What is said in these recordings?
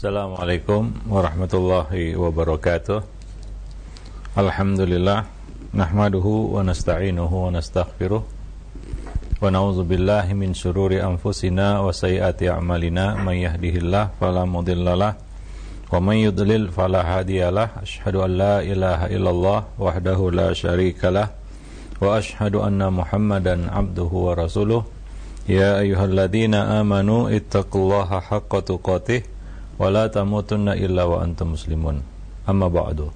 Assalamualaikum warahmatullahi wabarakatuh. Alhamdulillah nahmaduhu wa nasta'inuhu wa nastaghfiruh wa na'udzu billahi min syururi anfusina wa sayyiati a'malina may yahdihillahu fala mudhillalah wa may yudlil fala hadiyalah. Asyhadu an la ilaha illallah wahdahu la syarikalah wa asyhadu anna Muhammadan abduhu wa rasuluh. Ya ayyuhalladzina amanu ittaqullaha haqqa tuqatih wa la tamutunna illa wa antum muslimun. Amma ba'du.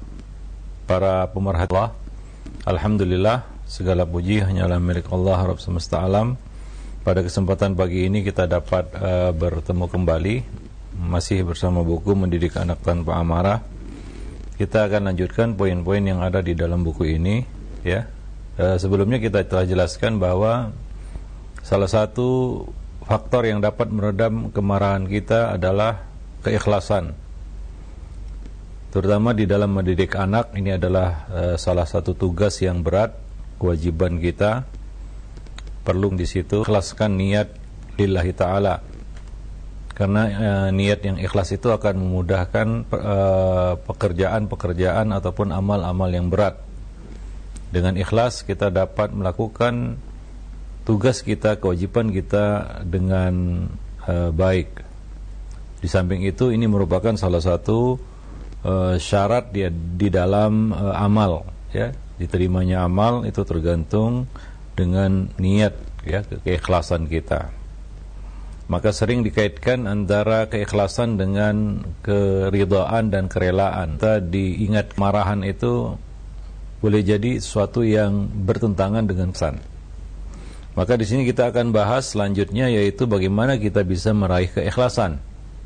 Para pemerhati Allah, alhamdulillah segala puji hanyalah milik Allah Rabb semesta alam. Pada kesempatan pagi ini kita dapat bertemu kembali masih bersama buku Mendidik Anak Tanpa Amarah. Kita akan lanjutkan poin-poin yang ada di dalam buku ini, ya. Sebelumnya kita telah jelaskan bahwa salah satu faktor yang dapat meredam kemarahan kita adalah keikhlasan. Terutama di dalam mendidik anak, ini adalah salah satu tugas yang berat, kewajiban kita. Perlu di situ ikhlaskan niat lillahi ta'ala. Karena niat yang ikhlas itu akan memudahkan pekerjaan-pekerjaan ataupun amal-amal yang berat. Dengan ikhlas kita dapat melakukan tugas kita, kewajiban kita dengan baik. Di samping itu ini merupakan salah satu syarat di dalam amal, ya. Diterimanya amal itu tergantung dengan niat, ya, keikhlasan kita. Maka sering dikaitkan antara keikhlasan dengan keridhaan dan kerelaan. Kita diingat kemarahan itu boleh jadi sesuatu yang bertentangan dengan kesan. Maka di sini kita akan bahas selanjutnya, yaitu bagaimana kita bisa meraih keikhlasan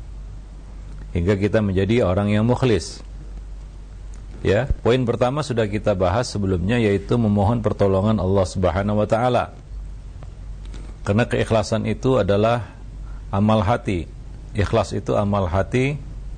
hingga kita menjadi orang yang mukhlis. Ya, poin pertama sudah kita bahas sebelumnya, yaitu memohon pertolongan Allah Subhanahu wa taala. Karena keikhlasan itu adalah amal hati. Ikhlas itu amal hati.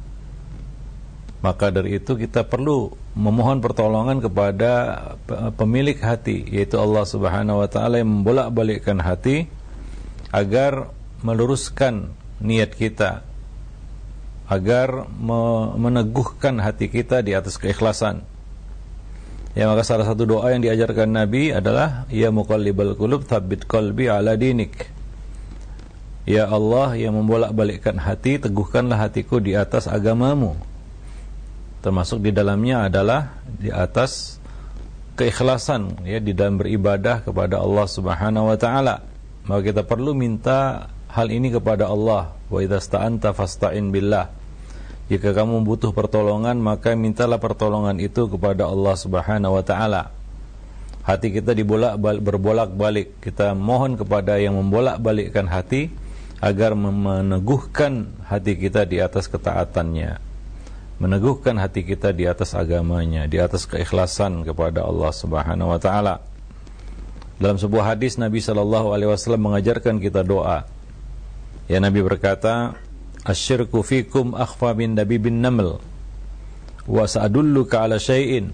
Maka dari itu kita perlu memohon pertolongan kepada pemilik hati, yaitu Allah Subhanahu wa taala, yang membolak-balikkan hati agar meluruskan niat kita, agar meneguhkan hati kita di atas keikhlasan. Ya, maka salah satu doa yang diajarkan Nabi adalah ya muqallibal qulub tsabbit qalbi ala dinik. Ya Allah yang membolak-balikkan hati, teguhkanlah hatiku di atas agamamu. Termasuk di dalamnya adalah di atas keikhlasan, ya, di dalam beribadah kepada Allah Subhanahu wa taala. Maka kita perlu minta hal ini kepada Allah. Wa idza sta'anta fasta'in billah. Jika kamu butuh pertolongan, maka mintalah pertolongan itu kepada Allah Subhanahu wa taala. Hati kita berbolak-balik. Kita mohon kepada yang membolak-balikkan hati agar meneguhkan hati kita di atas ketaatannya, meneguhkan hati kita di atas agamanya, di atas keikhlasan kepada Allah Subhanahu wa taala. Dalam sebuah hadis Nabi sallallahu alaihi wasallam mengajarkan kita doa. Ya, Nabi berkata, "Asyirku fikum akhfa min dabibin naml wa sa'adulluka ala syai'in."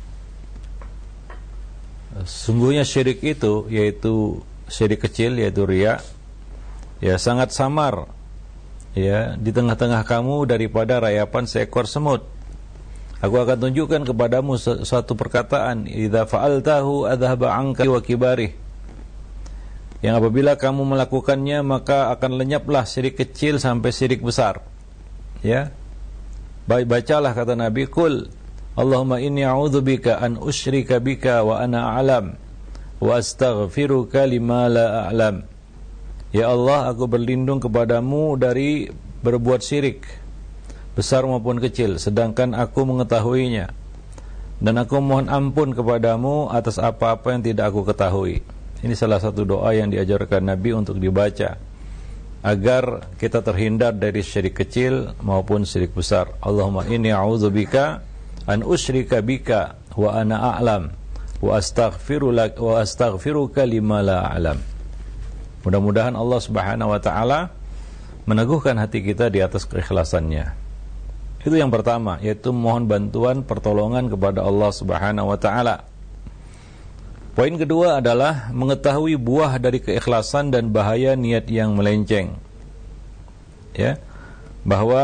Sungguhnya syirik itu, yaitu syirik kecil, yaitu riya, ya, sangat samar, ya, di tengah-tengah kamu daripada rayapan seekor semut. Aku akan tunjukkan kepadamu suatu perkataan, idza fa'altahu adhaba 'anka wa kibarih, yang apabila kamu melakukannya maka akan lenyaplah syirik kecil sampai syirik besar. Ya, bacalah kata Nabi, "Qul Allahumma inni a'udzubika an usyrika bika wa ana a'lam wa astaghfiruka lima la a'lam." Ya Allah, aku berlindung kepadamu dari berbuat syirik besar maupun kecil, sedangkan aku mengetahuinya, dan aku mohon ampun kepadamu atas apa-apa yang tidak aku ketahui. Ini salah satu doa yang diajarkan Nabi untuk dibaca agar kita terhindar dari syirik kecil maupun syirik besar. Allahumma inni a'udzubika an usyrika bika wa ana a'lam wa astaghfiruka lima la a'lam. Mudah-mudahan Allah Subhanahu wa taala meneguhkan hati kita di atas keikhlasannya. Itu yang pertama, yaitu mohon bantuan pertolongan kepada Allah Subhanahu wa taala. Poin kedua adalah mengetahui buah dari keikhlasan dan bahaya niat yang melenceng. Ya, bahwa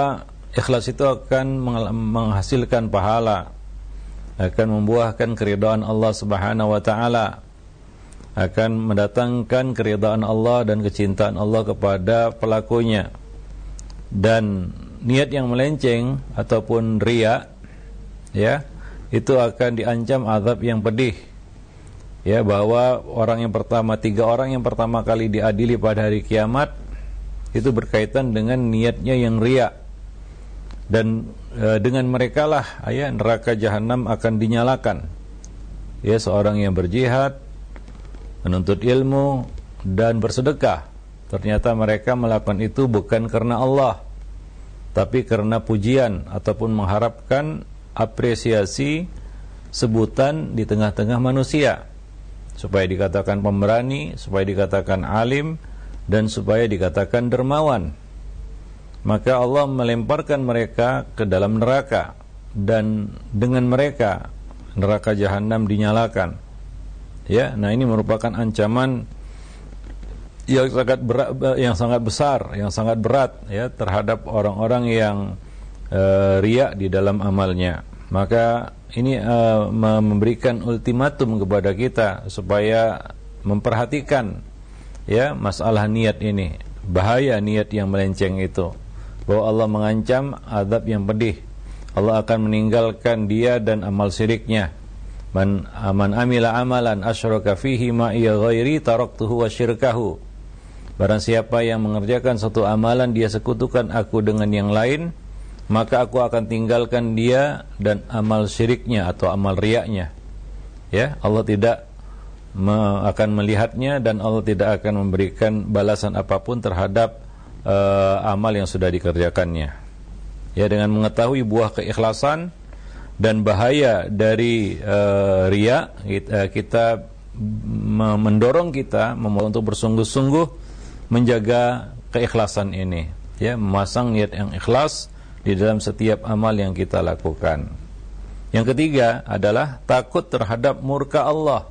Ikhlas itu akan menghasilkan pahala, akan membuahkan keridhaan Allah Subhanahu wa taala, akan mendatangkan keridhaan Allah dan kecintaan Allah kepada pelakunya. Dan niat yang melenceng ataupun riya, ya, itu akan diancam azab yang pedih. Ya, bahwa tiga orang yang pertama kali diadili pada hari kiamat itu berkaitan dengan niatnya yang riya. Dan dengan mereka lah neraka jahanam akan dinyalakan. Ya, seorang yang berjihad, menuntut ilmu dan bersedekah, ternyata mereka melakukan itu bukan karena Allah, tapi karena pujian ataupun mengharapkan apresiasi, sebutan di tengah-tengah manusia, supaya dikatakan pemberani, supaya dikatakan alim, dan supaya dikatakan dermawan. Maka Allah melemparkan mereka ke dalam neraka, dan dengan mereka neraka jahanam dinyalakan. Ya, nah ini merupakan ancaman yang sangat besar, yang sangat berat ya terhadap orang-orang yang riya di dalam amalnya. Maka ini memberikan ultimatum kepada kita supaya memperhatikan ya masalah niat ini, bahaya niat yang melenceng itu, bahwa Allah mengancam azab yang pedih. Allah akan meninggalkan dia dan amal syiriknya. Man amila amalan asyraka fihi ma'iya ghairi taraktuhu wa syirkahu. Barang siapa yang mengerjakan satu amalan dia sekutukan aku dengan yang lain, maka aku akan tinggalkan dia dan amal syiriknya atau amal riyaknya. Ya, Allah tidak akan melihatnya dan Allah tidak akan memberikan balasan apapun terhadap amal yang sudah dikerjakannya. Ya, dengan mengetahui buah keikhlasan dan bahaya dari riya, kita mendorong kita untuk bersungguh-sungguh menjaga keikhlasan ini, ya, memasang niat yang ikhlas di dalam setiap amal yang kita lakukan. Yang ketiga adalah takut terhadap murka Allah.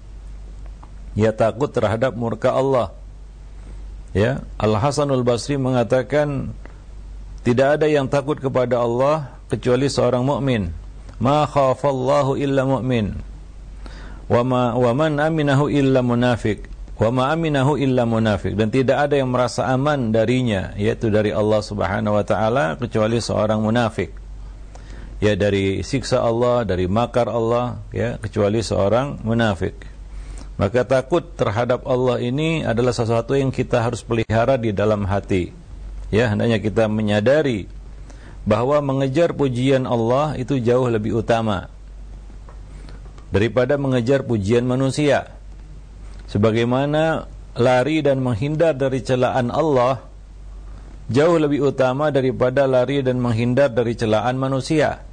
Ya, takut terhadap murka Allah. Ya, Al-Hasanul Basri mengatakan tidak ada yang takut kepada Allah kecuali seorang mukmin. Ma khafallahu illa mu'min wa man aminahu illa munafiq wa ma aminahu illa munafiq. Dan tidak ada yang merasa aman darinya, yaitu dari Allah Subhanahu wa taala, kecuali seorang munafik. Ya, dari siksa Allah, dari makar Allah, ya, kecuali seorang munafik. Maka takut terhadap Allah ini adalah sesuatu yang kita harus pelihara di dalam hati. Ya, hendaknya kita menyadari bahwa mengejar pujian Allah itu jauh lebih utama daripada mengejar pujian manusia. Sebagaimana lari dan menghindar dari celaan Allah jauh lebih utama daripada lari dan menghindar dari celaan manusia.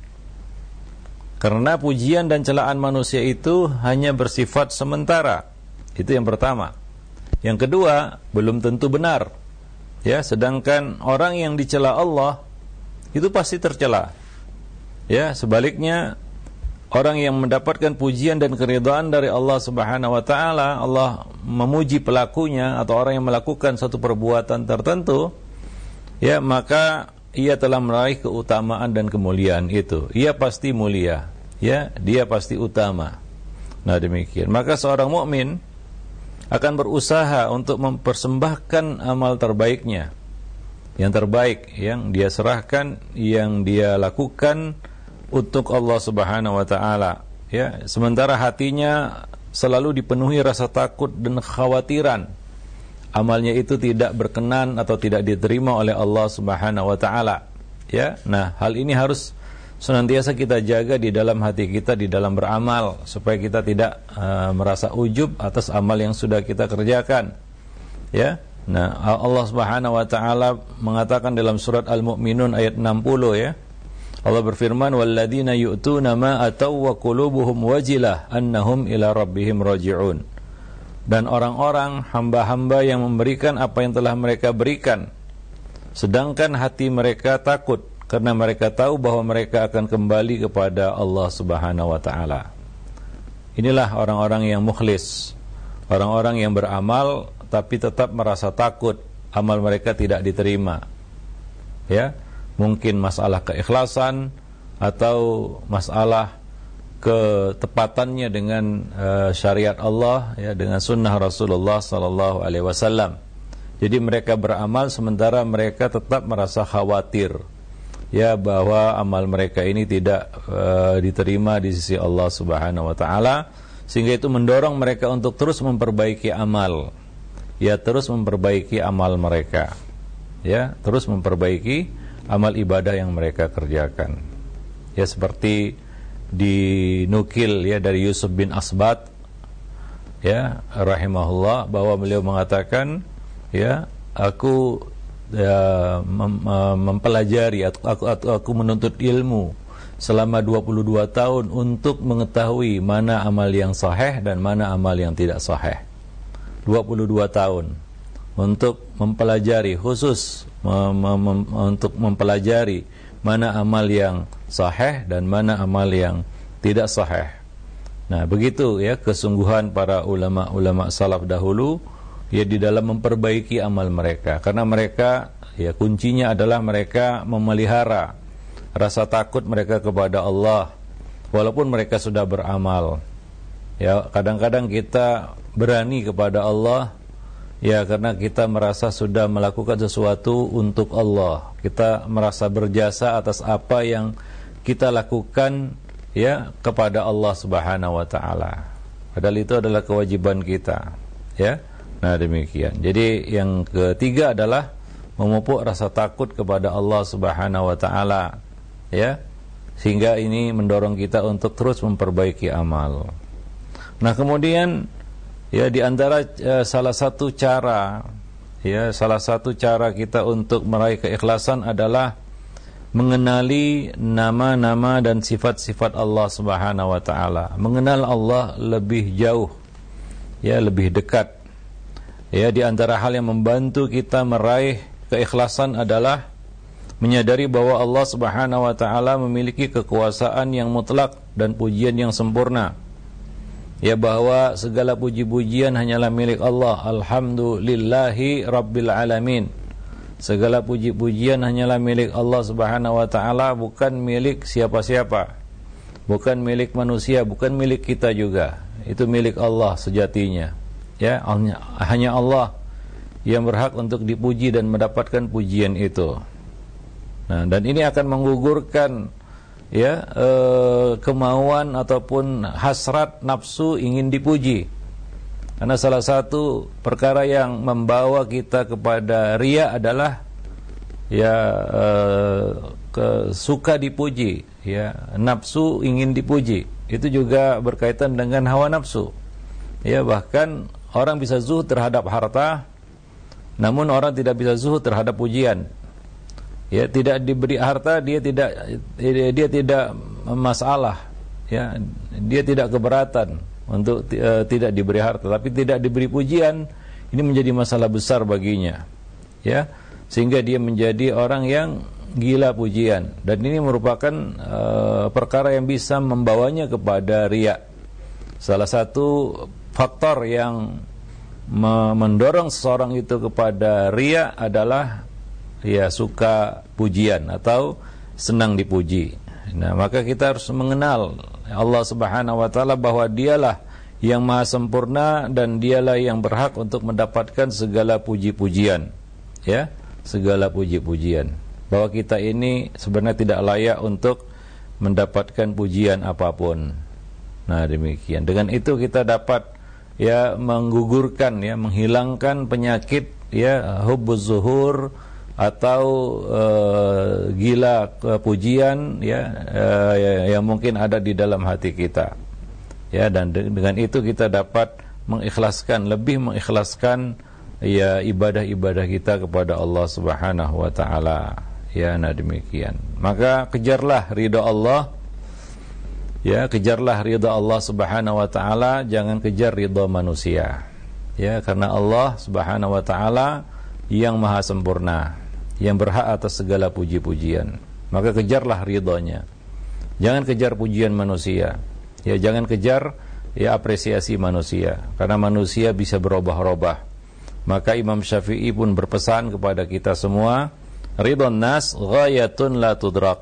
Karena pujian dan celaan manusia itu hanya bersifat sementara. Itu yang pertama. Yang kedua, belum tentu benar. Ya, sedangkan orang yang dicela Allah itu pasti tercela. Ya, sebaliknya orang yang mendapatkan pujian dan keridhaan dari Allah Subhanahu wa taala, Allah memuji pelakunya atau orang yang melakukan satu perbuatan tertentu, ya, maka ia telah meraih keutamaan dan kemuliaan itu. Ia pasti mulia, ya, dia pasti utama. Nah, demikian. Maka seorang mukmin akan berusaha untuk mempersembahkan amal terbaiknya, yang terbaik yang dia serahkan, yang dia lakukan untuk Allah Subhanahu wa taala, ya, sementara hatinya selalu dipenuhi rasa takut dan kekhawatiran amalnya itu tidak berkenan atau tidak diterima oleh Allah Subhanahu wa taala, ya. Nah, hal ini harus senantiasa kita jaga di dalam hati kita di dalam beramal, supaya kita tidak merasa ujub atas amal yang sudah kita kerjakan, ya. Nah, Allah Subhanahu wa taala mengatakan dalam surat Al-Mu'minun ayat 60, ya. Allah berfirman, "Walladzina yu'tuna ma ataw wa qulubuhum wajilah annahum ila rabbihim raji'un." Dan orang-orang hamba-hamba yang memberikan apa yang telah mereka berikan, sedangkan hati mereka takut karena mereka tahu bahwa mereka akan kembali kepada Allah Subhanahu wa taala. Inilah orang-orang yang mukhlis, orang-orang yang beramal tapi tetap merasa takut amal mereka tidak diterima. Ya, mungkin masalah keikhlasan atau masalah ketepatannya dengan syariat Allah, ya, dengan sunnah Rasulullah sallallahu alaihi wasallam. Jadi mereka beramal sementara mereka tetap merasa khawatir, ya, bahwa amal mereka ini tidak diterima di sisi Allah Subhanahu wa taala, sehingga itu mendorong mereka untuk terus memperbaiki amal. Ya, terus memperbaiki amal mereka. Ya, terus memperbaiki amal ibadah yang mereka kerjakan. Ya, seperti dinukil, ya, dari Yusuf bin Asbat, ya, rahimahullah, bahwa beliau mengatakan, ya, aku mempelajari, aku menuntut ilmu selama 22 tahun untuk mengetahui mana amal yang sahih dan mana amal yang tidak sahih. 22 tahun untuk mempelajari, khusus untuk mempelajari mana amal yang sahih dan mana amal yang tidak sahih. Nah, begitu, ya, kesungguhan para ulama-ulama salaf dahulu, ya, di dalam memperbaiki amal mereka, karena mereka, ya, kuncinya adalah mereka memelihara rasa takut mereka kepada Allah walaupun mereka sudah beramal. Ya, kadang-kadang kita berani kepada Allah, ya, karena kita merasa sudah melakukan sesuatu untuk Allah. Kita merasa berjasa atas apa yang kita lakukan, ya, kepada Allah Subhanahu wa taala. Padahal itu adalah kewajiban kita, ya. Nah, demikian. Jadi yang ketiga adalah memupuk rasa takut kepada Allah Subhanahu wa taala, ya. Sehingga ini mendorong kita untuk terus memperbaiki amal. Nah, kemudian, ya, di antara salah satu cara kita untuk meraih keikhlasan adalah mengenali nama-nama dan sifat-sifat Allah Subhanahu wa taala. Mengenal Allah lebih jauh, ya, lebih dekat. Ya, di antara hal yang membantu kita meraih keikhlasan adalah menyadari bahwa Allah Subhanahu wa taala memiliki kekuasaan yang mutlak dan pujian yang sempurna. Ya, bahwa segala puji-pujian hanyalah milik Allah. Alhamdulillahi Rabbil Alamin. Segala puji-pujian hanyalah milik Allah Subhanahu wa taala, bukan milik siapa-siapa. Bukan milik manusia, bukan milik kita juga. Itu milik Allah sejatinya. Ya, hanya Allah yang berhak untuk dipuji dan mendapatkan pujian itu. Nah, dan ini akan menggugurkan, ya, kemauan ataupun hasrat nafsu ingin dipuji. Karena salah satu perkara yang membawa kita kepada riya adalah, ya, suka dipuji, ya, nafsu ingin dipuji. Itu juga berkaitan dengan hawa nafsu. Ya, bahkan orang bisa zuhud terhadap harta, namun orang tidak bisa zuhud terhadap pujian. Ya, tidak diberi harta dia tidak masalah, ya, dia tidak keberatan untuk tidak diberi harta, tapi tidak diberi pujian ini menjadi masalah besar baginya, ya, sehingga dia menjadi orang yang gila pujian, dan ini merupakan perkara yang bisa membawanya kepada riya. Salah satu faktor yang mendorong seseorang itu kepada riya adalah, ya, suka pujian atau senang dipuji. Nah, maka kita harus mengenal Allah Subhanahu wa taala bahwa dialah yang maha sempurna dan dialah yang berhak untuk mendapatkan segala puji-pujian, ya, segala puji-pujian. Bahwa kita ini sebenarnya tidak layak untuk mendapatkan pujian apapun. Nah, demikian. Dengan itu kita dapat, ya, menggugurkan, ya, menghilangkan penyakit, ya, hubbuz zuhur atau gila pujian, ya, yang mungkin ada di dalam hati kita. Ya, dan dengan itu kita dapat lebih mengikhlaskan, ya, ibadah-ibadah kita kepada Allah Subhanahu wa taala. Ya, nah, demikian. Maka kejarlah ridha Allah. Ya, kejarlah ridha Allah Subhanahu wa taala, jangan kejar ridha manusia. Ya, karena Allah Subhanahu wa taala yang maha sempurna, yang berhak atas segala puji-pujian. Maka kejarlah ridhanya. Jangan kejar pujian manusia. Ya, jangan kejar, ya, apresiasi manusia, karena manusia bisa berubah-ubah. Maka Imam Syafi'i pun berpesan kepada kita semua Ridwan nas ghayatun la tudrak.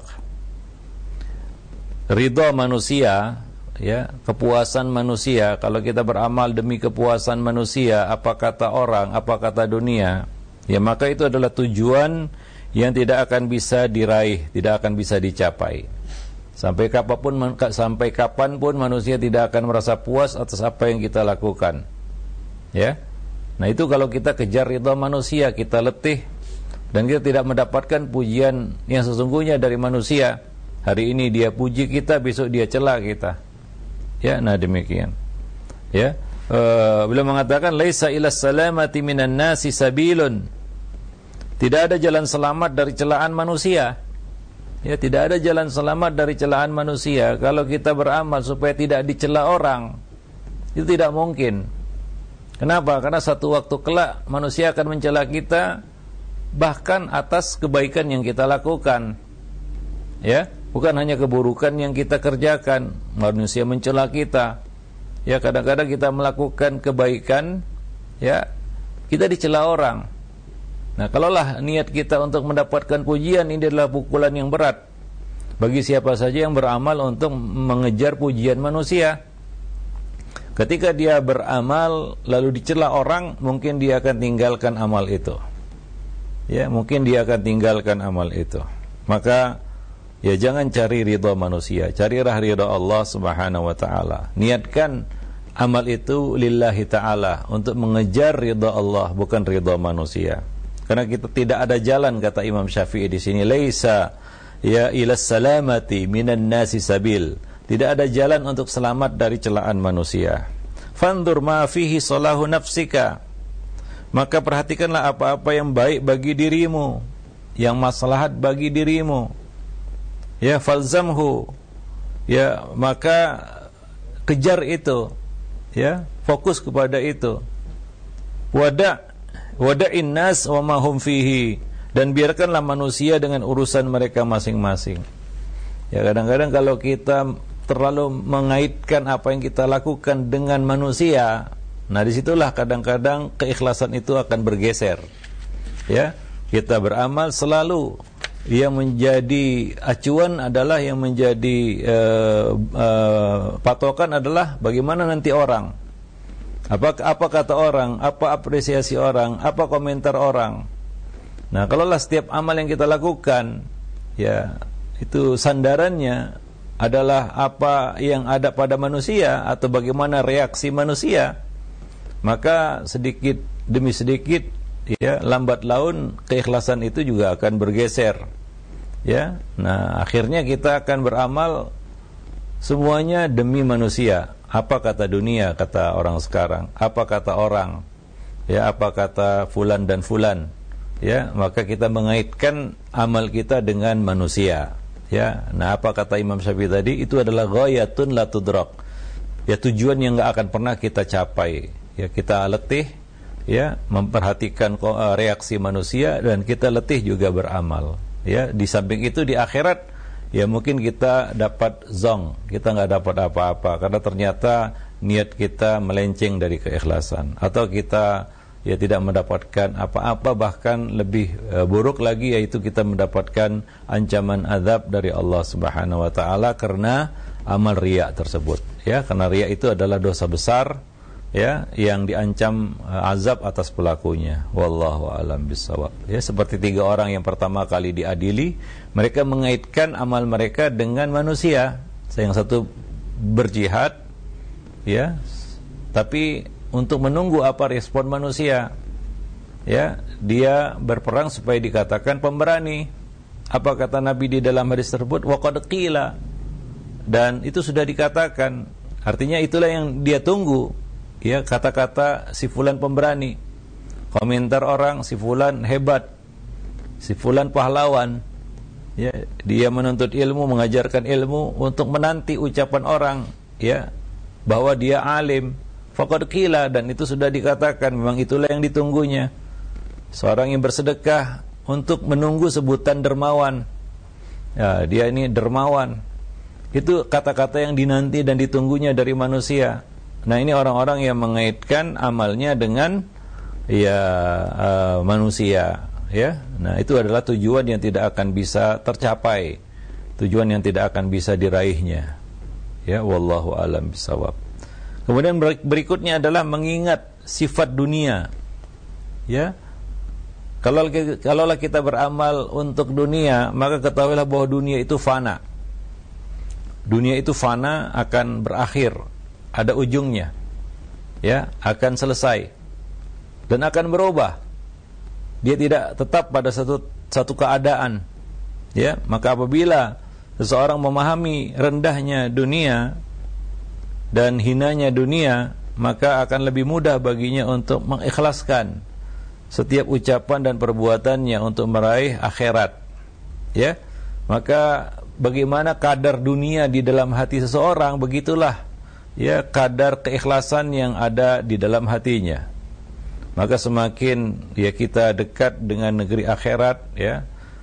Ridha manusia, ya, kepuasan manusia, kalau kita beramal demi kepuasan manusia, apa kata orang, apa kata dunia, ya maka itu adalah tujuan yang tidak akan bisa diraih, tidak akan bisa dicapai. Sampai kapanpun manusia tidak akan merasa puas atas apa yang kita lakukan. Ya. Nah, itu kalau kita kejar ridha manusia, kita letih dan kita tidak mendapatkan pujian yang sesungguhnya dari manusia. Hari ini dia puji kita, besok dia cela kita. Ya, nah demikian. Ya. Beliau mengatakan laisa ila salamati minan nasi sabilun. Tidak ada jalan selamat dari celaan manusia. Ya, tidak ada jalan selamat dari celaan manusia. Kalau kita beramal supaya tidak dicela orang, itu tidak mungkin. Kenapa? Karena satu waktu kelak manusia akan mencela kita bahkan atas kebaikan yang kita lakukan. Ya, bukan hanya keburukan yang kita kerjakan, manusia mencela kita. Ya, kadang-kadang kita melakukan kebaikan, ya, kita dicela orang. Nah, kalaulah niat kita untuk mendapatkan pujian, ini adalah pukulan yang berat bagi siapa saja yang beramal untuk mengejar pujian manusia. Ketika dia beramal lalu dicela orang, mungkin dia akan tinggalkan amal itu. Ya, mungkin dia akan tinggalkan amal itu. Maka ya jangan cari ridha manusia, carilah ridha Allah Subhanahu wa taala. Niatkan amal itu lillahi taala, untuk mengejar ridha Allah, bukan ridha manusia. Karena kita tidak ada jalan, kata Imam Syafi'i di sini, laisa ya ila salamati minan nasi sabil. Tidak ada jalan untuk selamat dari celaan manusia. Fandur ma fihi salahu nafsika. Maka perhatikanlah apa-apa yang baik bagi dirimu, yang maslahat bagi dirimu. Ya, falzamhu. Ya, maka kejar itu. Ya, fokus kepada itu. Wada'in nas wa ma hum fihi, dan biarkanlah manusia dengan urusan mereka masing-masing. Ya, kadang-kadang kalau kita terlalu mengaitkan apa yang kita lakukan dengan manusia, nah disitulah kadang-kadang keikhlasan itu akan bergeser. Ya, kita beramal selalu yang menjadi acuan adalah, yang menjadi patokan adalah bagaimana nanti orang. Apa kata orang, apa apresiasi orang, apa komentar orang. Nah, kalaulah setiap amal yang kita lakukan, ya, itu sandarannya adalah apa yang ada pada manusia atau bagaimana reaksi manusia, maka sedikit demi sedikit, ya, lambat laun keikhlasan itu juga akan bergeser. Ya. Nah, akhirnya kita akan beramal semuanya demi manusia. Apa kata dunia, kata orang sekarang, apa kata orang, ya, apa kata fulan dan fulan, ya, maka kita mengaitkan amal kita dengan manusia. Ya, nah apa kata Imam Syafi'i tadi, itu adalah ghayatun la tudrak. Ya, tujuan yang enggak akan pernah kita capai. Ya, kita letih, ya, memperhatikan reaksi manusia, dan kita letih juga beramal. Ya, di samping itu di akhirat, ya mungkin kita dapat zong, kita nggak dapat apa-apa karena ternyata niat kita melenceng dari keikhlasan, atau kita ya tidak mendapatkan apa-apa, bahkan lebih buruk lagi, yaitu kita mendapatkan ancaman azab dari Allah Subhanahu wa taala karena amal riya tersebut. Ya, karena riya itu adalah dosa besar, ya, yang diancam azab atas pelakunya. Wallahu a'lam bishawab. Ya, seperti 3 orang yang pertama kali diadili, mereka mengaitkan amal mereka dengan manusia. Yang satu berjihad, ya, tapi untuk menunggu apa respon manusia. Ya, dia berperang supaya dikatakan pemberani. Apa kata Nabi di dalam hadis tersebut? Wa qad qila. Dan itu sudah dikatakan. Artinya itulah yang dia tunggu. Ya, kata-kata si fulan pemberani, komentar orang si fulan hebat, si fulan pahlawan. Ya, dia menuntut ilmu, mengajarkan ilmu untuk menanti ucapan orang, ya, bahwa dia alim. Faqad qila, dan itu sudah dikatakan, memang itulah yang ditunggunya. Seorang yang bersedekah untuk menunggu sebutan dermawan. Ya, dia ini dermawan. Itu kata-kata yang dinanti dan ditunggunya dari manusia. Nah, ini orang-orang yang mengaitkan amalnya dengan, ya, manusia. ya. Nah, itu adalah tujuan yang tidak akan bisa tercapai, tujuan yang tidak akan bisa diraihnya. Ya, wallahu alam bisawab. Kemudian berikutnya adalah mengingat sifat dunia. Ya. Kalaulah kita beramal untuk dunia, maka ketahuilah bahwa dunia itu fana. Dunia itu fana, akan berakhir, ada ujungnya. Ya, akan selesai dan akan berubah. Dia tidak tetap pada satu keadaan. Ya, maka apabila seseorang memahami rendahnya dunia dan hinanya dunia, maka akan lebih mudah baginya untuk mengikhlaskan setiap ucapan dan perbuatannya untuk meraih akhirat. Ya, maka bagaimana kadar dunia di dalam hati seseorang, begitulah ya kadar keikhlasan yang ada di dalam hatinya. Maka semakin ya kita dekat dengan negeri akhirat, ya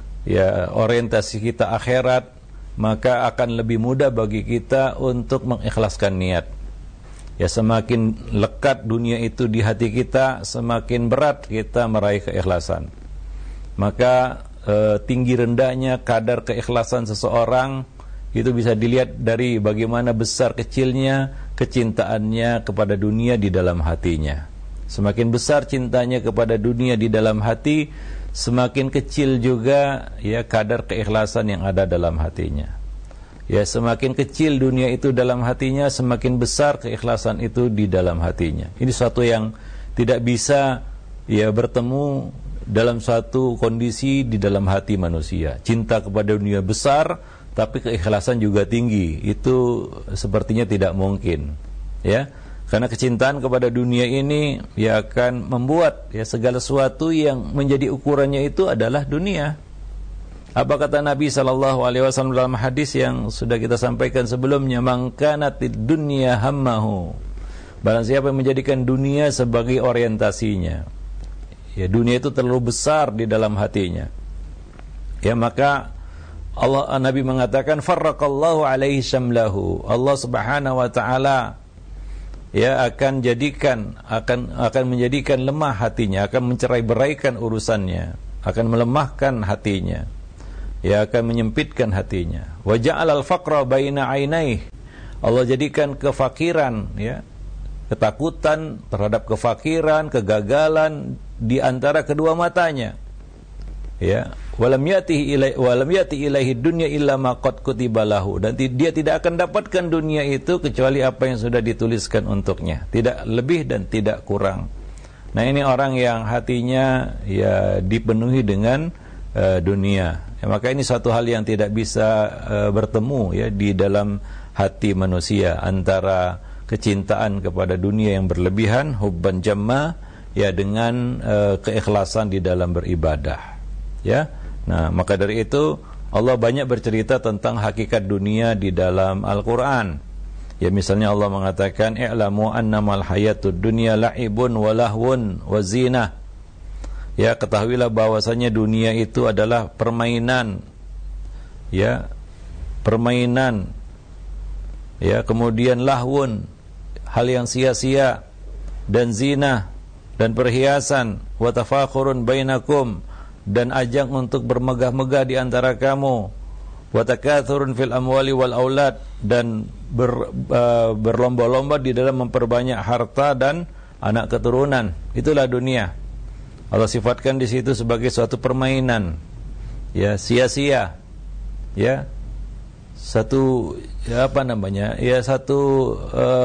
orientasi kita akhirat, maka akan lebih mudah bagi kita untuk mengikhlaskan niat. Ya, semakin lekat dunia itu di hati kita, semakin berat kita meraih keikhlasan. Maka tinggi rendahnya kadar keikhlasan seseorang itu bisa dilihat dari bagaimana besar kecilnya kecintaannya kepada dunia di dalam hatinya. Semakin besar cintanya kepada dunia di dalam hati, semakin kecil juga ya kadar keikhlasan yang ada dalam hatinya. Ya, semakin kecil dunia itu dalam hatinya, semakin besar keikhlasan itu di dalam hatinya. Ini suatu yang tidak bisa ya bertemu dalam suatu kondisi di dalam hati manusia. Cinta kepada dunia besar, tapi keikhlasan juga tinggi. Itu sepertinya tidak mungkin. Ya, karena kecintaan kepada dunia ini ya akan membuat ya segala sesuatu yang menjadi ukurannya itu adalah dunia. Apa kata Nabi SAW dalam hadis yang sudah kita sampaikan sebelumnya, man kanatid dunya hammahu, barang siapa yang menjadikan dunia sebagai orientasinya, ya dunia itu terlalu besar di dalam hatinya, ya maka Nabi mengatakan farraqallahu alaihi syamlahu, Allah Subhanahu wa taala ya akan menjadikan lemah hatinya, akan mencerai-beraikan urusannya, akan melemahkan hatinya, ya akan menyempitkan hatinya. Wa ja'alal faqra baina ainaih, Allah jadikan kefakiran ya, ketakutan terhadap kefakiran, kegagalan di antara kedua matanya. Ya, walam yati ilaihi dunya illa ma qad kutiba lahu, dan dia tidak akan dapatkan dunia itu kecuali apa yang sudah dituliskan untuknya, tidak lebih dan tidak kurang. Nah, ini orang yang hatinya ya dipenuhi dengan dunia. Ya, maka ini suatu hal yang tidak bisa bertemu ya di dalam hati manusia, antara kecintaan kepada dunia yang berlebihan, hubban jamma, ya dengan keikhlasan di dalam beribadah. Ya. Nah, maka dari itu Allah banyak bercerita tentang hakikat dunia di dalam Al-Qur'an. Ya, misalnya Allah mengatakan i'lamu annamal hayatud dunya la'ibun wa lahwun wa zinah. Ya, ketahuilah bahwasanya dunia itu adalah permainan. Ya, permainan. Ya, kemudian lahwun, hal yang sia-sia, dan zina, dan perhiasan, wa tafakhurun bainakum, dan ajang untuk bermegah-megah di antara kamu, wa takatsurun fil amwali wal aulad, dan berlomba-lomba di dalam memperbanyak harta dan anak keturunan. Itulah dunia. Allah sifatkan di situ sebagai suatu permainan, ya sia-sia, ya satu ya, apa namanya, ya satu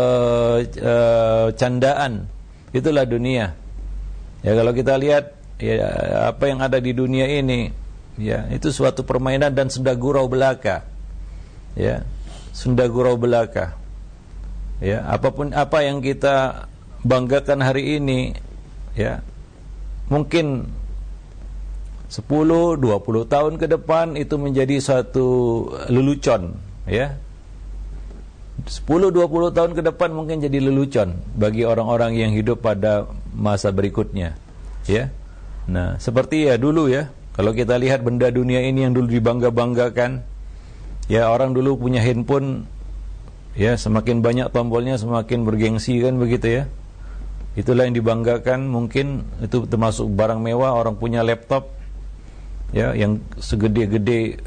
candaan. Itulah dunia. Ya, kalau kita lihat ya apa yang ada di dunia ini, ya itu suatu permainan dan senda gurau belaka. Ya, senda gurau belaka. Ya, apapun apa yang kita banggakan hari ini, ya mungkin 10-20 tahun ke depan itu menjadi suatu lelucon, ya. 10-20 tahun ke depan mungkin jadi lelucon bagi orang-orang yang hidup pada masa berikutnya, ya. Nah, seperti ya dulu ya, kalau kita lihat benda dunia ini yang dulu dibangga-banggakan, ya orang dulu punya handphone, ya semakin banyak tombolnya semakin bergengsi kan begitu ya. Itulah yang dibanggakan, mungkin itu termasuk barang mewah. Orang punya laptop, ya, yang segede-gede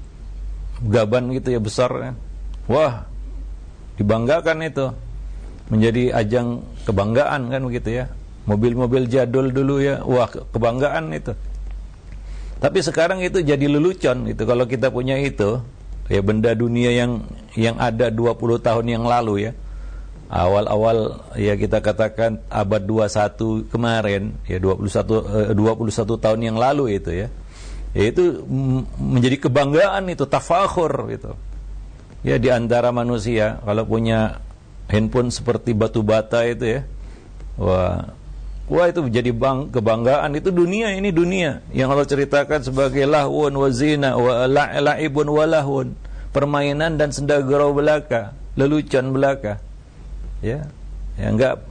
gaban gitu ya, besar ya. Wah, dibanggakan itu, menjadi ajang kebanggaan kan begitu ya. Mobil-mobil jadul dulu ya, wah kebanggaan itu. Tapi sekarang itu jadi lelucon gitu. Kalau kita punya itu, ya benda dunia yang ada 20 tahun yang lalu ya. Awal-awal ya kita katakan abad 21 kemarin ya, 21 tahun yang lalu itu ya. Ya itu menjadi kebanggaan itu, tafakhur gitu. Ya di antara manusia kalau punya handphone seperti batu bata itu ya. Wah itu menjadi kebanggaan. Itu dunia, ini dunia yang Allah ceritakan sebagai lahun wa zina wa la'ibun wa lahun, permainan dan senda gurau belaka, lelucon belaka. Ya enggak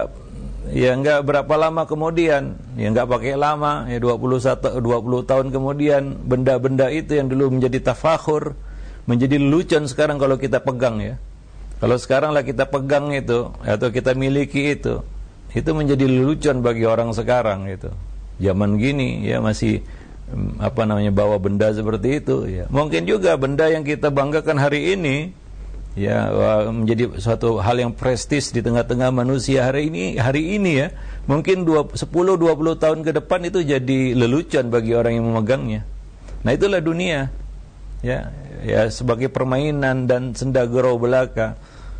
berapa lama kemudian, ya enggak pakai lama ya, 20 tahun kemudian benda-benda itu yang dulu menjadi tafakhur, menjadi lelucon sekarang kalau kita pegang ya. Kalau sekarang lah kita pegang itu atau kita miliki itu menjadi lelucon bagi orang sekarang gitu. Zaman gini ya masih bawa benda seperti itu ya. Mungkin juga benda yang kita banggakan hari ini ya menjadi suatu hal yang prestis di tengah-tengah manusia hari ini ya. Mungkin 10-20 tahun ke depan itu jadi lelucon bagi orang yang memegangnya. Nah, itulah dunia. Ya sebagai permainan dan senda gurau belaka.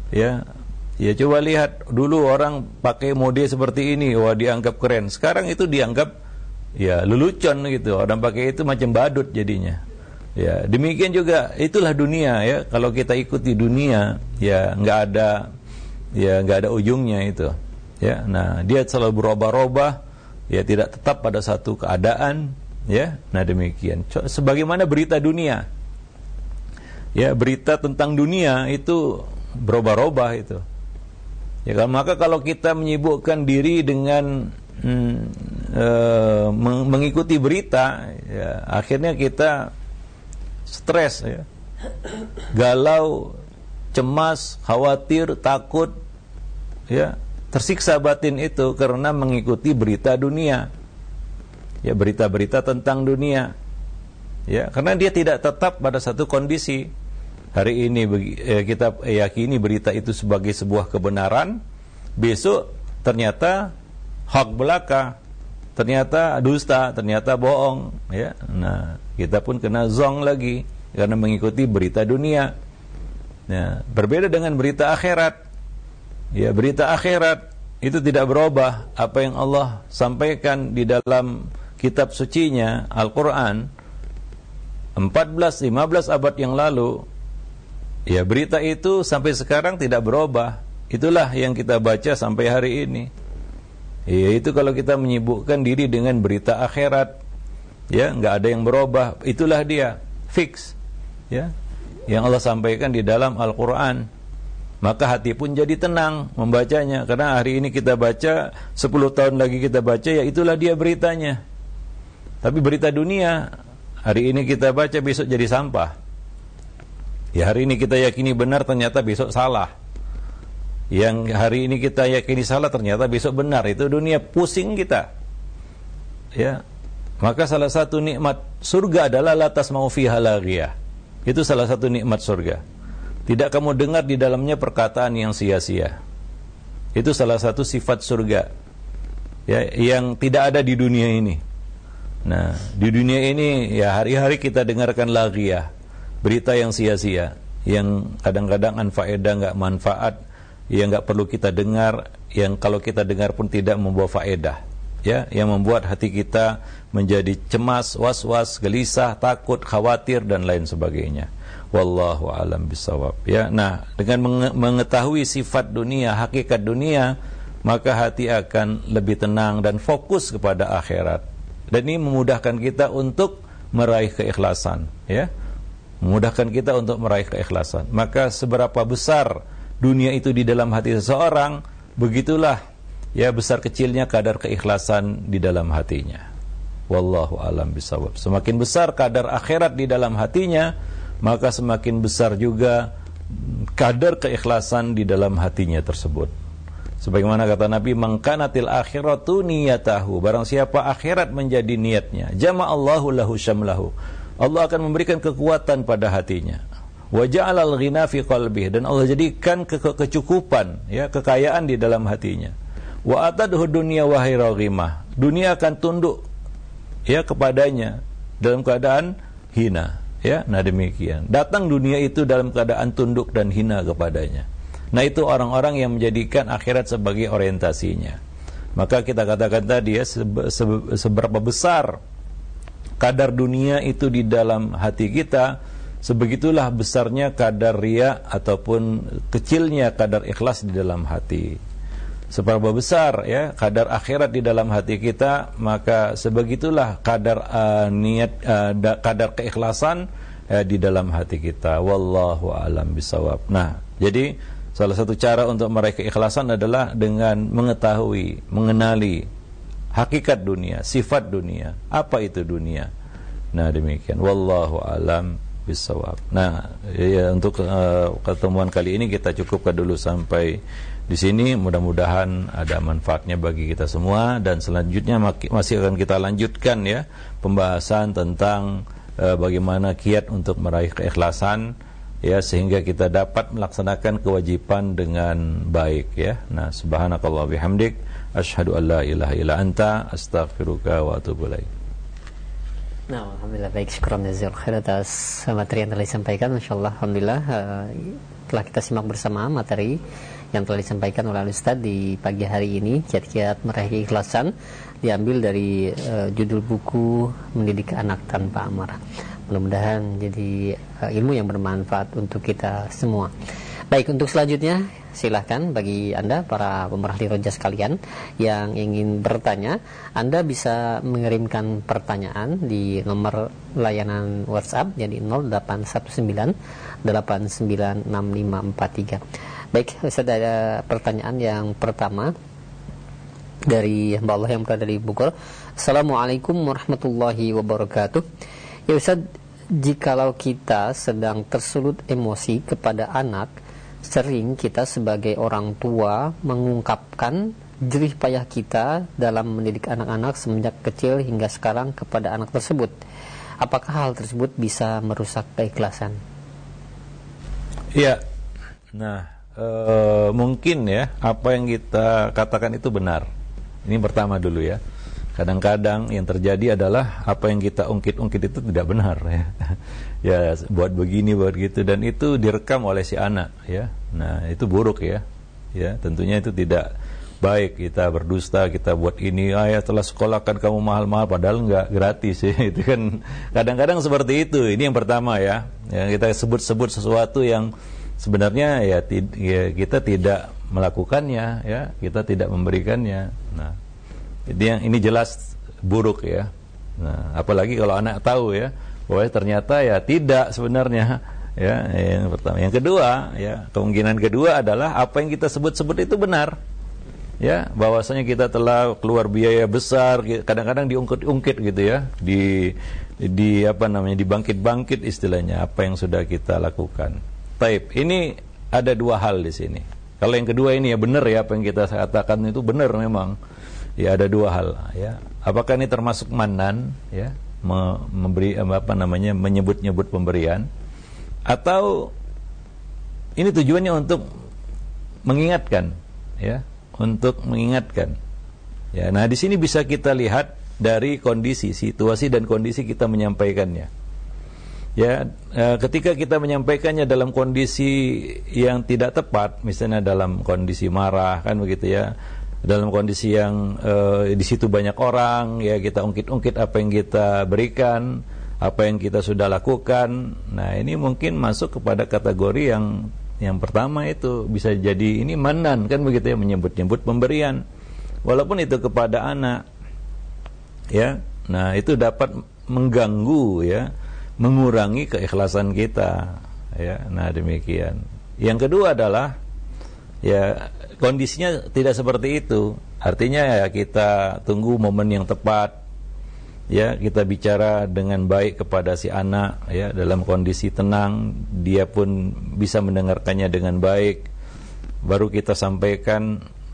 Ya coba lihat dulu orang pakai mode seperti ini, wah dianggap keren. Sekarang itu dianggap ya lelucon gitu. Orang pakai itu macam badut jadinya. Ya demikian juga itulah dunia ya. Kalau kita ikuti dunia ya nggak ada ujungnya itu. Ya, nah dia selalu berubah-ubah. Ya tidak tetap pada satu keadaan. Ya, nah demikian. Sebagaimana berita dunia. Ya berita tentang dunia itu berubah-ubah itu. Ya, maka kalau kita menyibukkan diri dengan mengikuti berita, ya, akhirnya kita stres, ya, galau, cemas, khawatir, takut, ya, tersiksa batin itu karena mengikuti berita dunia, ya, berita-berita tentang dunia, ya, karena dia tidak tetap pada satu kondisi. Hari ini kita yakini berita itu sebagai sebuah kebenaran, besok ternyata hak belaka, ternyata dusta, ternyata bohong, ya. Nah, kita pun kena zong lagi karena mengikuti berita dunia. Nah, berbeda dengan berita akhirat. Ya, berita akhirat itu tidak berubah. Apa yang Allah sampaikan di dalam kitab sucinya Al-Qur'an 14-15 abad yang lalu, ya berita itu sampai sekarang tidak berubah. Itulah yang kita baca sampai hari ini. Yaitu kalau kita menyibukkan diri dengan berita akhirat, ya nggak ada yang berubah. Itulah dia, fix, ya, yang Allah sampaikan di dalam Al-Quran. Maka hati pun jadi tenang membacanya. Karena hari ini kita baca, 10 tahun lagi kita baca, ya itulah dia beritanya. Tapi berita dunia, hari ini kita baca, besok jadi sampah. Ya hari ini kita yakini benar, ternyata besok salah. Yang hari ini kita yakini salah, ternyata besok benar. Itu dunia, pusing kita. Ya. Maka salah satu nikmat surga adalah la tasma'u fiha laghiyah. Itu salah satu nikmat surga. Tidak kamu dengar di dalamnya perkataan yang sia-sia. Itu salah satu sifat surga, ya, yang tidak ada di dunia ini. Nah, di dunia ini ya hari-hari kita dengarkan laghiyah, berita yang sia-sia, yang kadang-kadang anfaedah, nggak manfaat, yang nggak perlu kita dengar, yang kalau kita dengar pun tidak membawa faedah, ya, yang membuat hati kita menjadi cemas, was-was, gelisah, takut, khawatir dan lain sebagainya. Wallahu a'lam bishawab. Ya, nah dengan mengetahui sifat dunia, hakikat dunia, maka hati akan lebih tenang dan fokus kepada akhirat. Dan ini memudahkan kita untuk meraih keikhlasan, ya. Memudahkan kita untuk meraih keikhlasan. Maka seberapa besar dunia itu di dalam hati seseorang, begitulah ya besar kecilnya kadar keikhlasan di dalam hatinya. Wallahu a'lam bishawab. Semakin besar kadar akhirat di dalam hatinya, maka semakin besar juga kadar keikhlasan di dalam hatinya tersebut. Sebagaimana kata Nabi, "Mangkanatil akhiratu niyatahu." Barang siapa akhirat menjadi niatnya, jama'allahu lahu syamlahu. Allah akan memberikan kekuatan pada hatinya. Wa ja'alal ghina fi qalbih, dan Allah jadikan kecukupan, ya, kekayaan di dalam hatinya. Wa atadhu dunya wa hiraghimah. Dunia akan tunduk, ya, kepadanya dalam keadaan hina, ya. Nah, demikian. Datang dunia itu dalam keadaan tunduk dan hina kepadanya. Nah, itu orang-orang yang menjadikan akhirat sebagai orientasinya. Maka kita katakan tadi, ya, seberapa besar kadar dunia itu di dalam hati kita, sebegitulah besarnya kadar riya ataupun kecilnya kadar ikhlas di dalam hati. Seberapa besar, ya, kadar akhirat di dalam hati kita, maka sebegitulah kadar kadar keikhlasan di dalam hati kita. Wallahu a'lam bishawab. Nah, jadi salah satu cara untuk meraih keikhlasan adalah dengan mengetahui, mengenali hakikat dunia, sifat dunia. Apa itu dunia? Nah, demikian. Wallahu a'lam bishawab. Nah, ya, untuk pertemuan kali ini kita cukupkan dulu sampai di sini. Mudah-mudahan ada manfaatnya bagi kita semua, dan selanjutnya masih akan kita lanjutkan, ya, pembahasan tentang bagaimana kiat untuk meraih keikhlasan, ya, sehingga kita dapat melaksanakan kewajiban dengan baik, ya. Nah, subhanakallah bihamdik, asyhadu an la ilaha illa anta, astaghfiruka wa atubu ilaik. Nah, alhamdulillah, baik, syukran jazakallahu khair atas materi yang telah disampaikan. Insyaallah, alhamdulillah, telah kita simak bersama materi yang telah disampaikan oleh Ustaz di pagi hari ini. Kiat-kiat meraih keikhlasan diambil dari judul buku Mendidik Anak Tanpa Amarah. Mudah-mudahan jadi ilmu yang bermanfaat untuk kita semua. Baik, untuk selanjutnya silahkan bagi Anda para pemerhati roja sekalian yang ingin bertanya, Anda bisa mengirimkan pertanyaan di nomor layanan WhatsApp, jadi 0819 896543. Baik, Ustaz, ada pertanyaan yang pertama dari hamba Allah yang berada di Bogor. Assalamualaikum warahmatullahi wabarakatuh. Ya Ustaz, jikalau kita sedang tersulut emosi kepada anak, sering kita sebagai orang tua mengungkapkan jerih payah kita dalam mendidik anak-anak semenjak kecil hingga sekarang kepada anak tersebut. Apakah hal tersebut bisa merusak keikhlasan? Iya. Nah, mungkin, ya, apa yang kita katakan itu benar. Ini pertama dulu, ya. Kadang-kadang yang terjadi adalah apa yang kita ungkit-ungkit itu tidak benar, ya. Ya, buat begini, buat gitu, dan itu direkam oleh si anak, ya. Nah, itu buruk, ya. Ya, tentunya itu tidak baik. Kita berdusta, kita buat ini, ya, telah sekolahkan kamu mahal-mahal, padahal enggak, gratis, ya. Itu kan kadang-kadang seperti itu. Ini yang pertama, ya. Yang kita sebut-sebut sesuatu yang sebenarnya, ya, kita tidak melakukannya, ya. Kita tidak memberikannya. Nah, ini jelas buruk, ya. Nah, apalagi kalau anak tahu, ya, bahwa ternyata, ya, tidak sebenarnya, ya. Yang pertama. Yang kedua, ya, kemungkinan kedua adalah apa yang kita sebut-sebut itu benar, ya, bahwasanya kita telah keluar biaya besar, kadang-kadang diungkit-ungkit gitu, ya, di apa namanya, dibangkit-bangkit istilahnya apa yang sudah kita lakukan. Taib, ini ada dua hal di sini. Kalau yang kedua ini, ya, benar, ya, apa yang kita katakan itu benar memang. Ya, ada dua hal, ya. Apakah ini termasuk manan, ya, memberi apa namanya, menyebut-nyebut pemberian, atau ini tujuannya untuk mengingatkan, ya, untuk mengingatkan. Ya, nah, di sini bisa kita lihat dari kondisi, situasi dan kondisi kita menyampaikannya. Ya, ketika kita menyampaikannya dalam kondisi yang tidak tepat, misalnya dalam kondisi marah, kan begitu, ya. Dalam kondisi yang di situ banyak orang, ya, kita ungkit-ungkit apa yang kita berikan, apa yang kita sudah lakukan. Nah, ini mungkin masuk kepada kategori yang pertama, itu bisa jadi ini manan, kan begitu, ya, menyebut-nyebut pemberian, walaupun itu kepada anak, ya. Nah, itu dapat mengganggu, ya, mengurangi keikhlasan kita, ya. Nah, demikian. Yang kedua adalah, ya, kondisinya tidak seperti itu. Artinya, ya, kita tunggu momen yang tepat, ya, kita bicara dengan baik kepada si anak, ya, dalam kondisi tenang, dia pun bisa mendengarkannya dengan baik, baru kita sampaikan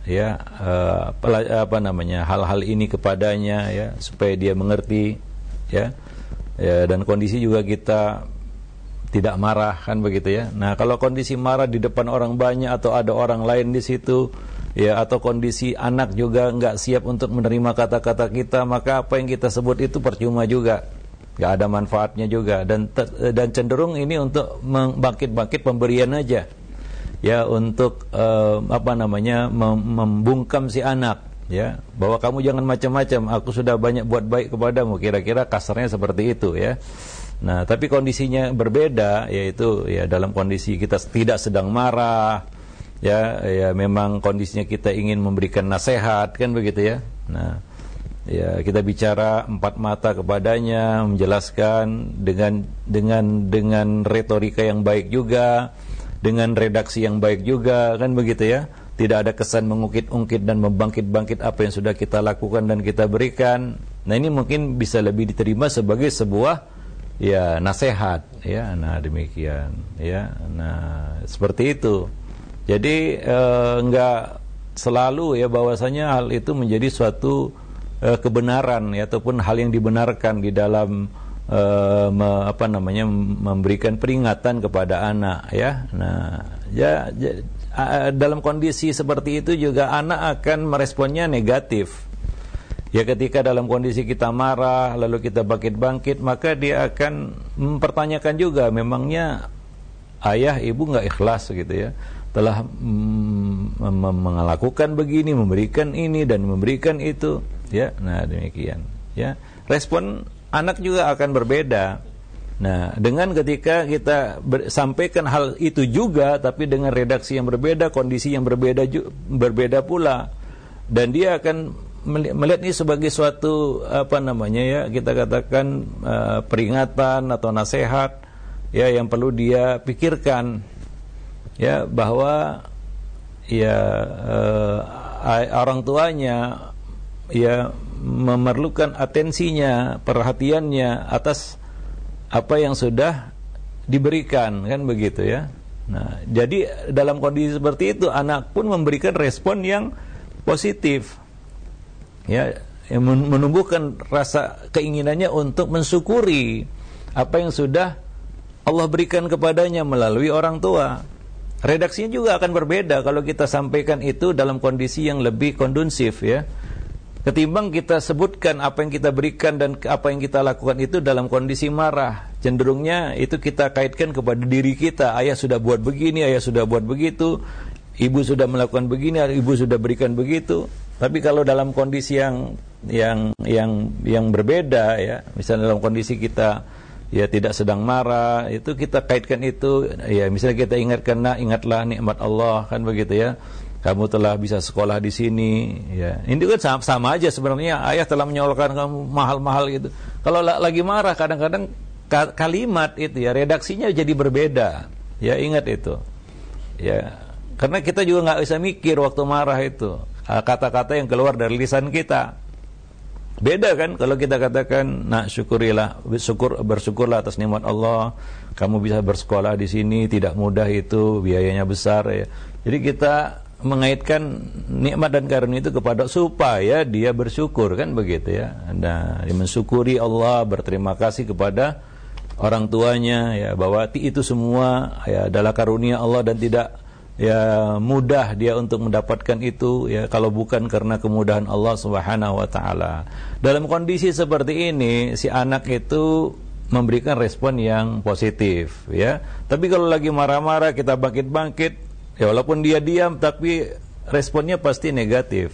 ya hal-hal ini kepadanya, ya, supaya dia mengerti, ya, dan kondisi juga kita tidak marah, kan begitu ya. Nah, kalau kondisi marah di depan orang banyak atau ada orang lain di situ, ya, atau kondisi anak juga nggak siap untuk menerima kata-kata kita, maka apa yang kita sebut itu percuma juga, nggak ada manfaatnya juga, dan cenderung ini untuk membangkit pemberian aja, ya, untuk membungkam si anak, ya, bahwa kamu jangan macam-macam, aku sudah banyak buat baik kepadamu, kira-kira kasarnya seperti itu, ya. Nah, tapi kondisinya berbeda, yaitu ya dalam kondisi kita tidak sedang marah, ya memang kondisinya kita ingin memberikan nasihat, kan begitu ya. Nah, ya kita bicara empat mata kepadanya, menjelaskan dengan retorika yang baik juga, dengan redaksi yang baik juga, kan begitu ya. Tidak ada kesan mengungkit-ungkit dan membangkit-bangkit apa yang sudah kita lakukan dan kita berikan. Nah, ini mungkin bisa lebih diterima sebagai sebuah, ya, nasihat, ya. Nah, demikian, ya. Nah, seperti itu. Jadi enggak selalu, ya, bahwasanya hal itu menjadi suatu kebenaran, ya, ataupun hal yang dibenarkan di dalam memberikan peringatan kepada anak, ya. Nah, dalam kondisi seperti itu juga anak akan meresponnya negatif. Ya, ketika dalam kondisi kita marah lalu kita bangkit-bangkit, maka dia akan mempertanyakan juga, memangnya ayah ibu nggak ikhlas, gitu ya, telah melakukan begini, memberikan ini dan memberikan itu, ya. Nah, demikian, ya. Respon anak juga akan berbeda. Nah, dengan ketika kita sampaikan hal itu juga, tapi dengan redaksi yang berbeda, kondisi yang berbeda pula, dan dia akan melihat ini sebagai suatu kita katakan peringatan atau nasihat, ya, yang perlu dia pikirkan, ya, bahwa ya orang tuanya, ya, memerlukan atensinya, perhatiannya atas apa yang sudah diberikan, kan begitu ya. Nah, jadi dalam kondisi seperti itu anak pun memberikan respon yang positif, ya, yang menumbuhkan rasa keinginannya untuk mensyukuri apa yang sudah Allah berikan kepadanya melalui orang tua. Redaksinya juga akan berbeda kalau kita sampaikan itu dalam kondisi yang lebih kondusif, ya, ketimbang kita sebutkan apa yang kita berikan dan apa yang kita lakukan itu dalam kondisi marah. Cenderungnya itu kita kaitkan kepada diri kita, ayah sudah buat begini, ayah sudah buat begitu, ibu sudah melakukan begini, ibu sudah berikan begitu. Tapi kalau dalam kondisi yang berbeda, ya, misalnya dalam kondisi kita, ya, tidak sedang marah, itu kita kaitkan itu, ya, misalnya kita ingatkan, nah, ingatlah nikmat Allah, kan begitu ya. Kamu telah bisa sekolah di sini, ya. Ini kan sama aja sebenarnya, ayah telah menyekolahkan kamu mahal-mahal gitu. Kalau lagi marah, kadang-kadang kalimat itu, ya, redaksinya jadi berbeda. Ya, ingat itu. Ya, karena kita juga nggak bisa mikir waktu marah itu. Kata-kata yang keluar dari lisan kita beda, kan, kalau kita katakan, nah, bersyukurlah atas nikmat Allah, kamu bisa bersekolah di sini, tidak mudah itu, biayanya besar, ya. Jadi kita mengaitkan nikmat dan karunia itu kepada supaya dia bersyukur, kan begitu ya. Nah, dia mensyukuri Allah, berterima kasih kepada orang tuanya, ya, bahwa itu semua, ya, adalah karunia Allah dan tidak, ya, mudah dia untuk mendapatkan itu, ya, kalau bukan karena kemudahan Allah Subhanahu wa taala. Dalam kondisi seperti ini si anak itu memberikan respon yang positif, ya. Tapi kalau lagi marah-marah kita bangkit-bangkit, ya, walaupun dia diam tapi responnya pasti negatif.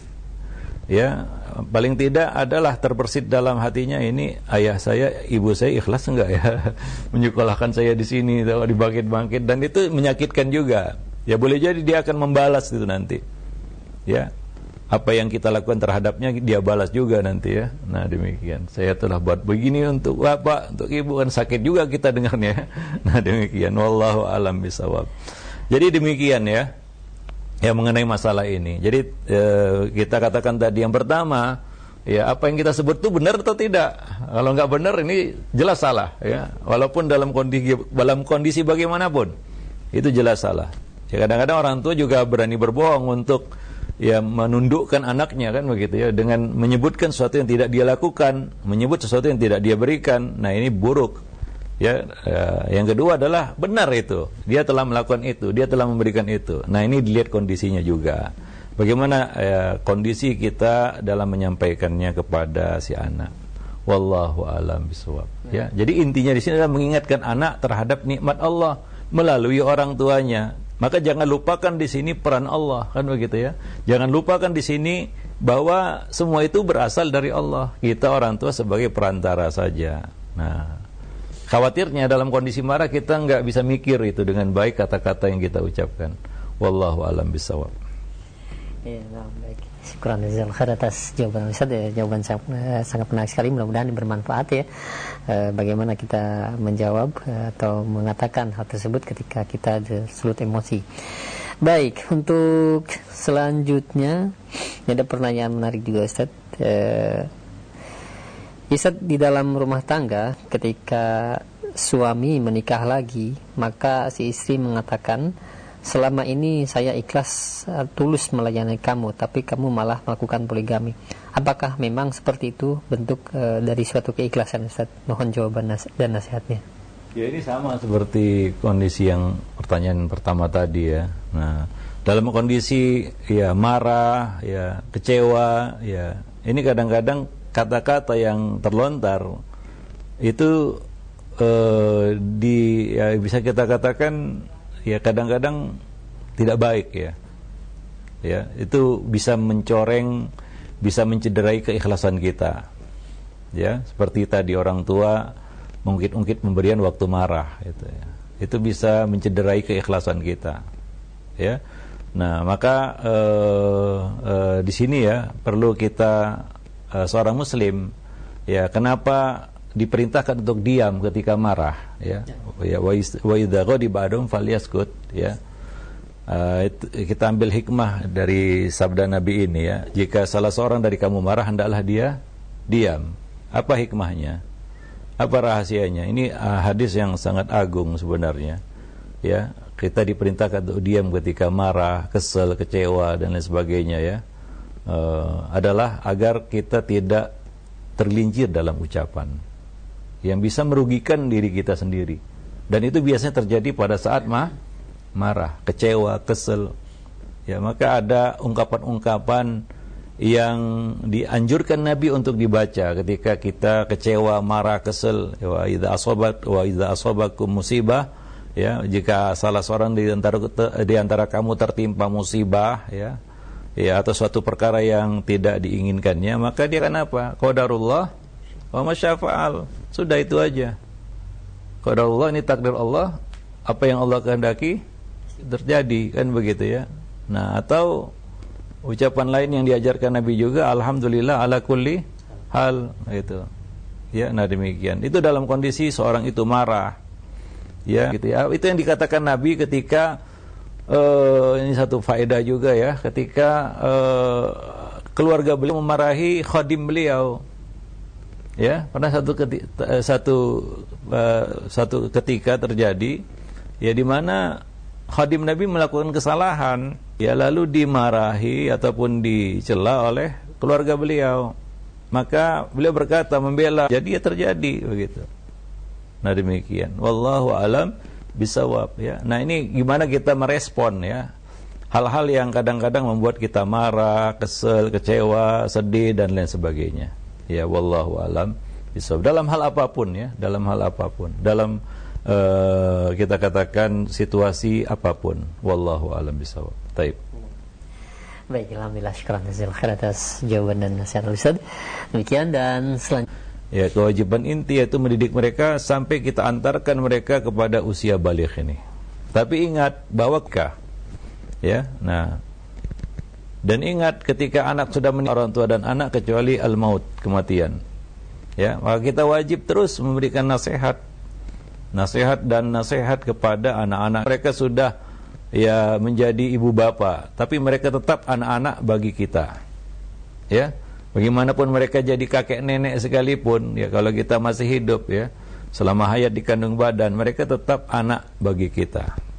Ya, paling tidak adalah terbersit dalam hatinya, ini ayah saya, ibu saya ikhlas enggak ya menyekolahkan saya di sini, dibangkit-bangkit, dan itu menyakitkan juga. Ya, boleh jadi dia akan membalas itu nanti. Ya, apa yang kita lakukan terhadapnya dia balas juga nanti, ya. Nah, demikian. Saya telah buat begini untuk bapak, untuk ibu, kan sakit juga kita dengarnya. Nah, demikian. Wallahu a'lam bishawab. Jadi demikian, ya. Ya, mengenai masalah ini. Jadi kita katakan tadi yang pertama, ya, apa yang kita sebut itu benar atau tidak? Kalau nggak benar ini jelas salah, ya. Walaupun dalam kondisi bagaimanapun itu jelas salah. Ya, kadang-kadang orang tua juga berani berbohong untuk, ya menundukkan anaknya kan begitu ya, dengan menyebutkan sesuatu yang tidak dia lakukan, menyebut sesuatu yang tidak dia berikan. Nah, ini buruk. Ya, yang kedua adalah benar itu. Dia telah melakukan itu, dia telah memberikan itu. Nah, ini dilihat kondisinya juga. Bagaimana kondisi kita dalam menyampaikannya kepada si anak. Wallahu a'lam bishawab. Ya, jadi intinya di sini adalah mengingatkan anak terhadap nikmat Allah melalui orang tuanya. Maka jangan lupakan di sini peran Allah, kan begitu ya. Jangan lupakan di sini bahwa semua itu berasal dari Allah. Kita orang tua sebagai perantara saja. Nah, khawatirnya dalam kondisi marah kita nggak bisa mikir itu dengan baik kata-kata yang kita ucapkan. Wallahu a'lam bishawab. Ya, baik. Syukran jazakallahu khair atas jawaban Ustaz ya. Jawaban sangat menarik sekali, mudah-mudahan bermanfaat ya. Bagaimana kita menjawab atau mengatakan hal tersebut ketika kita sulut emosi. Baik, untuk selanjutnya ada pertanyaan menarik juga Ustaz. Ustaz, di dalam rumah tangga ketika suami menikah lagi, maka si istri mengatakan, selama ini saya ikhlas tulus melayani kamu, tapi kamu malah melakukan poligami. Apakah memang seperti itu bentuk dari suatu keikhlasan Ustaz? Mohon jawaban dan nasihatnya. Ya, ini sama seperti kondisi yang pertanyaan pertama tadi ya. Nah, dalam kondisi ya marah, ya kecewa, ya ini kadang-kadang kata-kata yang terlontar itu ya bisa kita katakan ya kadang-kadang tidak baik ya. Ya, itu bisa mencoreng, bisa mencederai keikhlasan kita. Ya, seperti tadi orang tua mengungkit-ungkit pemberian waktu marah gitu ya. Itu bisa mencederai keikhlasan kita. Ya. Nah, maka di sini ya perlu kita seorang muslim ya, kenapa diperintahkan untuk diam ketika marah ya. Ya, wa idza ghadiba ba'dhum falyaskut ya. Kita ambil hikmah dari sabda Nabi ini ya. Jika salah seorang dari kamu marah, hendaklah dia diam. Apa hikmahnya? Apa rahasianya? Ini hadis yang sangat agung sebenarnya. Ya, kita diperintahkan untuk diam ketika marah, kesel, kecewa dan lain sebagainya ya. Adalah agar kita tidak tergelincir dalam ucapan yang bisa merugikan diri kita sendiri. Dan itu biasanya terjadi pada saat marah, kecewa, kesel. Ya, maka ada ungkapan-ungkapan yang dianjurkan Nabi untuk dibaca ketika kita kecewa, marah, kesel. Wa idza asabakum musibah ya, jika salah seorang di antara kamu tertimpa musibah ya, atau suatu perkara yang tidak diinginkannya, maka dia akan apa? Qadarullah wa masyafa'al. Sudah itu aja. Qadarullah, ini takdir Allah, apa yang Allah kehendaki terjadi, kan begitu ya. Nah, atau ucapan lain yang diajarkan Nabi juga, alhamdulillah ala kulli hal, gitu. Ya, nah demikian. Itu dalam kondisi seorang itu marah. Ya, gitu ya. Itu yang dikatakan Nabi ketika ini satu faedah juga ya, ketika keluarga beliau memarahi khadim beliau. Ya, pernah satu ketika terjadi ya, di mana khadim Nabi melakukan kesalahan ya, lalu dimarahi ataupun dicela oleh keluarga beliau. Maka beliau berkata membela, jadi ya terjadi begitu. Nah demikian. Wallahu alam bisawab ya. Nah, ini gimana kita merespon ya hal-hal yang kadang-kadang membuat kita marah, kesel, kecewa, sedih dan lain sebagainya. Ya, wallahu alam bisawab. Dalam hal apapun ya, dalam hal apapun, dalam kita katakan situasi apapun. Wallahu alam bisawab. Taib. Baik, alhamdulillah, syukran jazakallahu khair atas jawaban dan nasihat Ustaz. Demikian, dan selanjutnya ya, kewajiban inti yaitu mendidik mereka sampai kita antarkan mereka kepada usia baligh ini. Tapi ingat bahwa ya, nah, dan ingat ketika anak sudah meninggal, orang tua dan anak kecuali al-maut, kematian. Ya, maka kita wajib terus memberikan nasihat dan nasihat kepada anak-anak. Mereka sudah ya menjadi ibu bapak, tapi mereka tetap anak-anak bagi kita. Ya, bagaimanapun mereka jadi kakek nenek sekalipun, ya kalau kita masih hidup ya, selama hayat di kandung badan, mereka tetap anak bagi kita.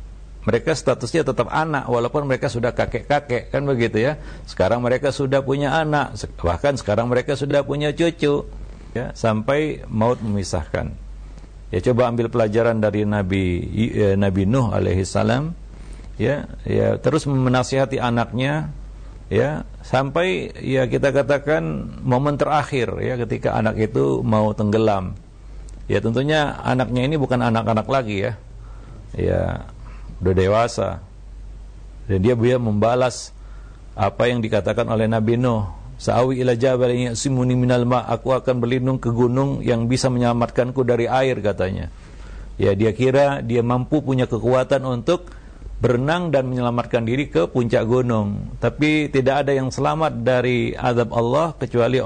Mereka statusnya tetap anak walaupun mereka sudah kakek-kakek, kan begitu ya. Sekarang mereka sudah punya anak, bahkan sekarang mereka sudah punya cucu, ya, sampai maut memisahkan. Ya, coba ambil pelajaran dari Nabi Nuh alaihi salam, ya, terus menasihati anaknya, ya, sampai ya kita katakan momen terakhir, ya, ketika anak itu mau tenggelam. Ya, tentunya anaknya ini bukan anak-anak lagi, ya. Ya, udah dewasa. Dan dia membalas apa yang dikatakan oleh Nabi Nuh, "Sa'awi ila jabalin ya'simuni minal ma'." Aku akan berlindung ke gunung yang bisa menyelamatkanku dari air, katanya. Ya, dia kira dia mampu punya kekuatan untuk berenang dan menyelamatkan diri ke puncak gunung. Tapi tidak ada yang selamat dari azab Allah kecuali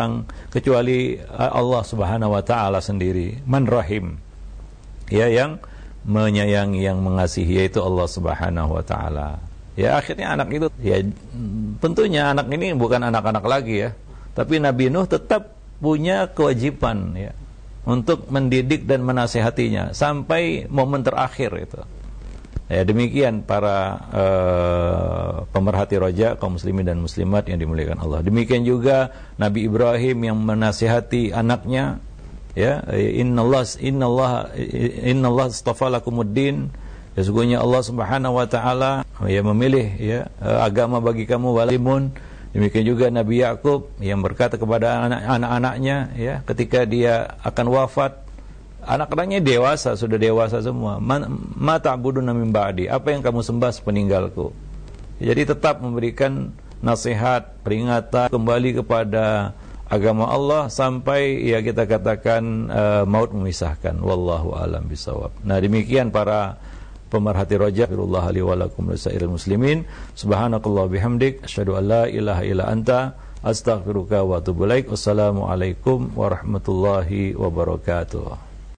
Allah Subhanahu wa taala sendiri. Man rahim. Ya, yang menyayangi, yang mengasihi, yaitu Allah Subhanahu wa taala. Ya, akhirnya anak itu, ya, tentunya anak ini bukan anak-anak lagi, ya. Tapi Nabi Nuh tetap punya kewajiban, ya, untuk mendidik dan menasihatinya sampai momen terakhir itu. Ya, demikian para pemerhati roja kaum muslimin dan muslimat yang dimuliakan Allah. Demikian juga Nabi Ibrahim yang menasihati anaknya, ya, innallaha astafa lakumuddin, ya, sesungguhnya Allah Subhanahu wa taala ya memilih, ya, agama bagi kamu walimun. Demikian juga Nabi Yakub yang berkata kepada anak-anaknya, ya, ketika dia akan wafat, anak-anaknya dewasa, sudah dewasa semua, ma ta'buduna min ba'di, apa yang kamu sembah sepeninggalku. Jadi tetap memberikan nasihat, peringatan kembali kepada agama Allah sampai, ya, kita katakan maut memisahkan. Wallahu a'lam bishawab. Nah, demikian para pemerhati roja. Bismillah li wa lakum lisairil muslimin. Subhanakallah bihamdik asyhadu an la ilaha illa anta astaghfiruka wa atubu ilaik. Wassalamualaikum warahmatullahi wabarakatuh.